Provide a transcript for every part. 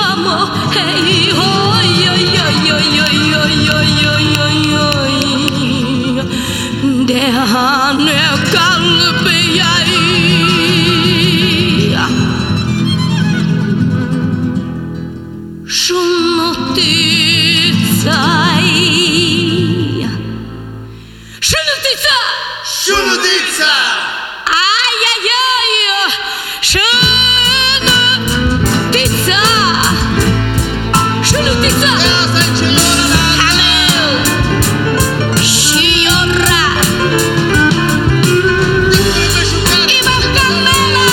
amo, hey, oi, oi, oi, oi, oi, oi, oi, oi, oi, oi. Det han kalbi jeg. Шунутица, шунутица, Шунутица! ай-яй-яй, шунутица, шунутица, камел, щиора, Ivo Camela,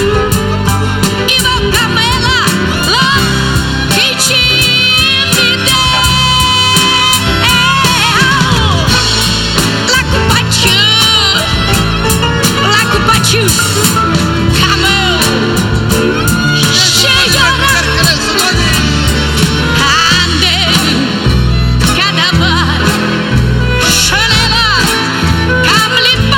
la ticimide, la cupaciu, camel, щиора, ande, cadavar, șanela, camlipa,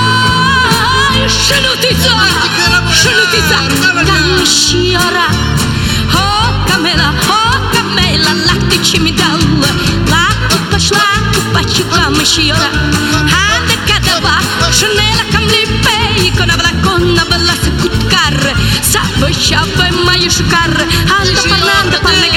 șunutița, șunutița, camșiora, o camela, lacticimidal, la cupaciu, camșiora, ande, cadavar, șanela, camlipe, conavla, secutcar, sabă, șabă, mai ușcar, altă parnandă, parnegă,